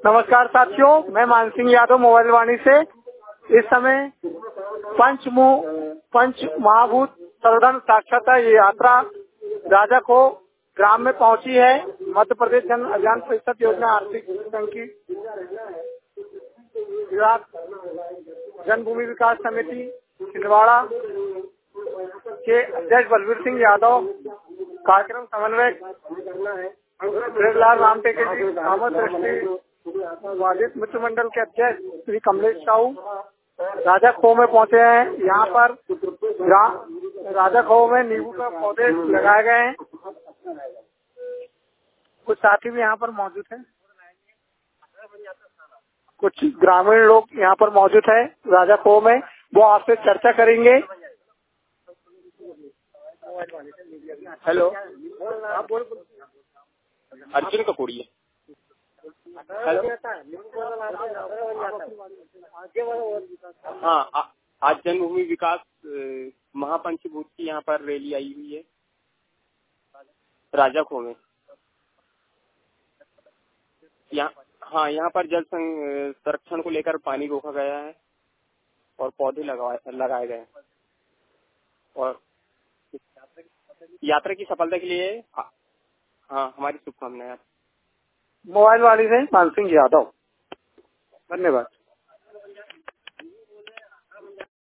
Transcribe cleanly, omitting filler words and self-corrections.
नमस्कार साथियों, मैं मानसिंह यादव मोबाइल वाणी से। इस समय पंच महाभूत सर्वधर्म साक्षरता ये यात्रा राजा को ग्राम में पहुंची है। मध्य प्रदेश जन अभियान परिषद योजना आर्थिक संघ की जन्मभूमि विकास समिति छिंदवाड़ा के अध्यक्ष बलवीर सिंह यादव, कार्यक्रम समन्वयक ब्रजलाल रामटेके जी, कामत दृष्टि वादित मित्र मंडल के अध्यक्ष श्री कमलेश साहू राजा खो में पहुंचे हैं। यहाँ पर राजा खो में नींबू के पौधे लगाए गए हैं। कुछ साथी भी यहाँ पर मौजूद हैं, कुछ ग्रामीण लोग यहाँ पर मौजूद है राजा खो में, वो आपसे चर्चा करेंगे। हेलो, अर्जुन कपूरिया। हेलो, हाँ, आज जन्मभूमि विकास महापंचभूत की यहाँ पर रैली आई हुई है राजा खो में। यहाँ पर जल संरक्षण को लेकर पानी रोका गया है और पौधे लगाए गए हैं और यात्रा की सफलता के लिए हाँ हमारी शुभकामनाएं। मोबाइल वाली से मानसिंह यादव, धन्यवाद।